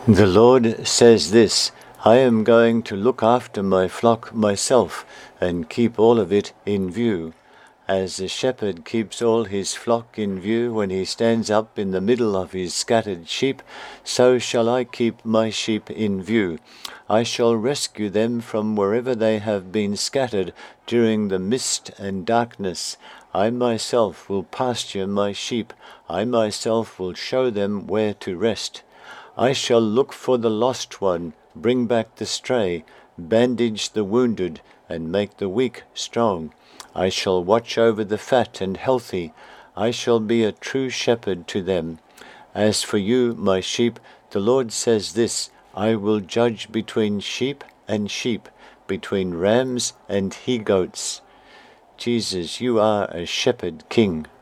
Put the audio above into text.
The Lord says this, I am going to look after my flock myself and keep all of it in view. As a shepherd keeps all his flock in view when he stands up in the middle of his scattered sheep, so shall I keep my sheep in view. I shall rescue them from wherever they have been scattered during the mist and darkness. I myself will pasture my sheep. I myself will show them where to rest. I shall look for the lost one, bring back the stray, bandage the wounded, and make the weak strong. I shall watch over the fat and healthy. I shall be a true shepherd to them. As for you, my sheep, the Lord says this, I will judge between sheep and sheep, between rams and he-goats. Jesus, you are a shepherd king.